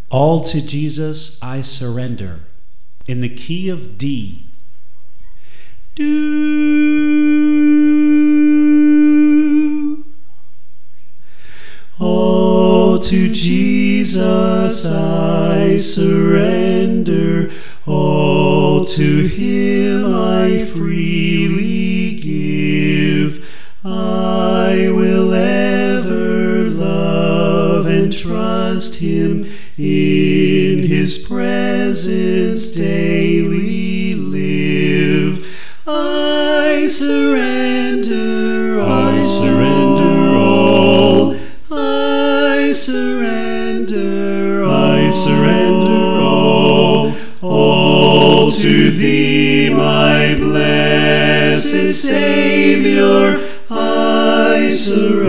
All to Jesus I surrender, in the key of D. Do. All to Jesus I surrender, all to Him I freely give. I will ever love and trust Him, in His presence daily live. I surrender all. I surrender all. I surrender all to Thee, my blessed Savior. I surrender.